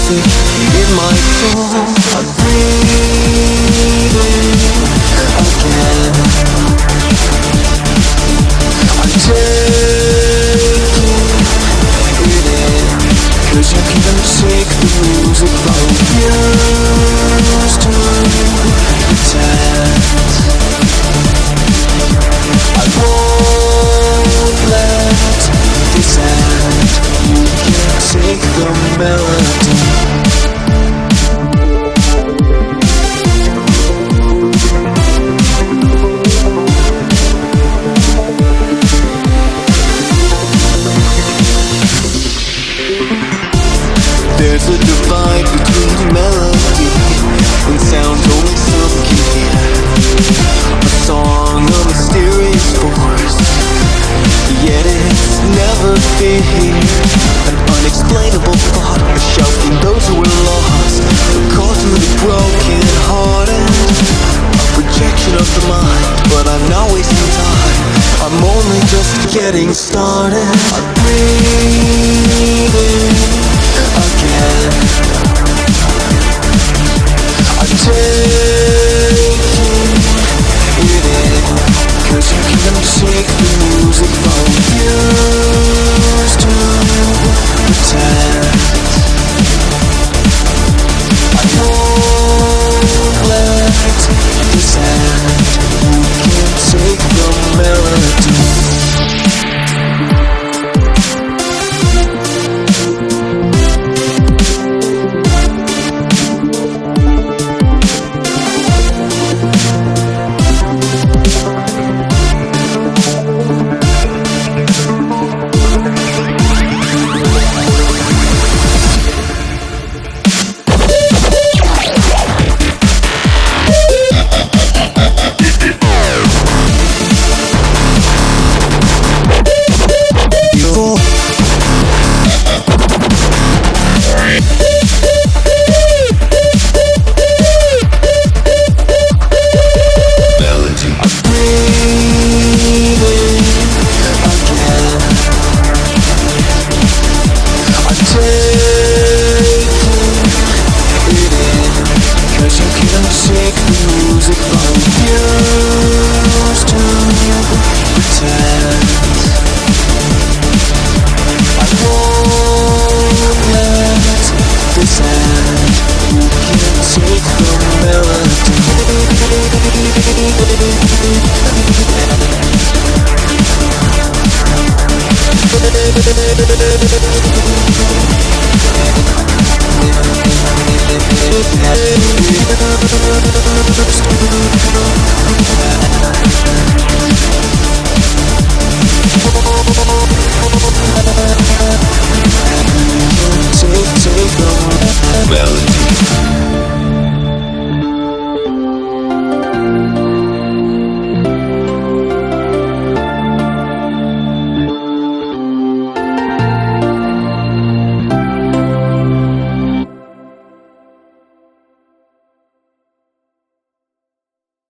music in my soul. I'm breathing again. I'm taking it in, 'cause you can't take the music from used to pretend. I won't let this end. You can't take the melody. There's a divide between melody and sound only some can hear. A song, a mysterious force, yet it's never feared. An unexplainable thought, a shouting those who are lost, a call to the broken hearted, a projection of the mind. But I'm not wasting time, I'm only just getting started.